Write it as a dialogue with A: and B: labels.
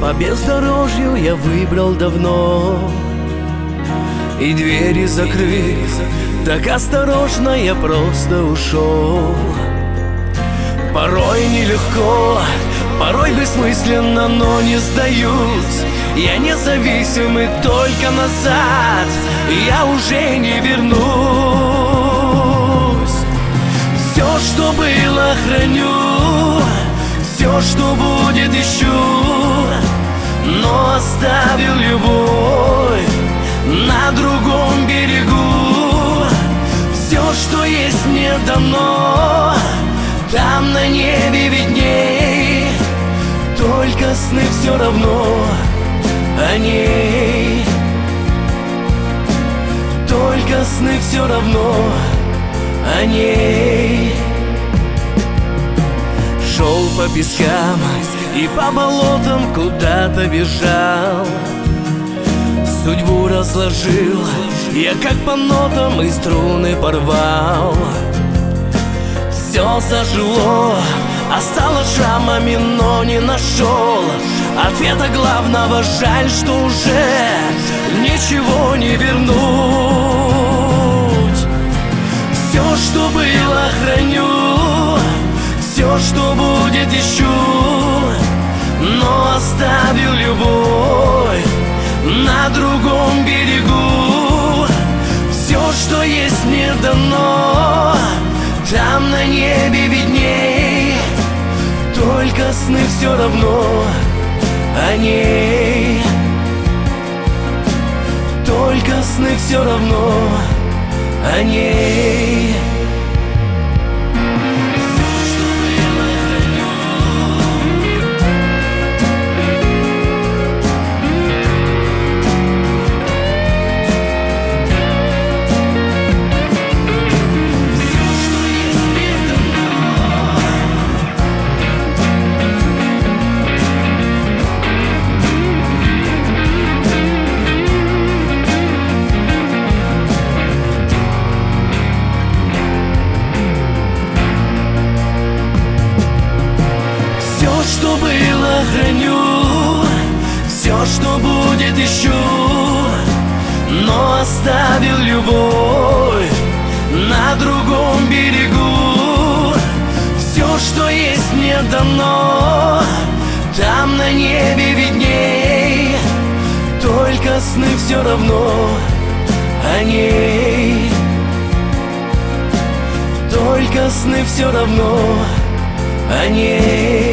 A: По бездорожью я выбрал давно, и двери закрыв, так осторожно я просто ушел. Порой нелегко, порой бессмысленно, но не сдаюсь. Я независимый, только назад я уже не вернусь. Все, что было, храню, все, что будет, ищу, но оставил любовь на другом берегу. Все, что есть, мне дано, там на небе видней, только сны все равно о ней. Только сны все равно о ней. Шел по пескам и по болотам куда-то бежал, судьбу разложил я как по нотам и струны порвал. Все зажило, осталось шрамами, но не нашел ответа главного. Жаль, что уже ничего не вернуть. Все, что было, храню, все, что будет, ищу, но оставил любовь на другом берегу. Все, что есть, мне дано, там на небе видней, только сны все равно о ней. Только сны все равно о ней. Что было, храню, все, что будет, ищу, но оставил любовь на другом берегу. Все, что есть, мне дано, там на небе видней, только сны все равно о ней. Только сны все равно о ней.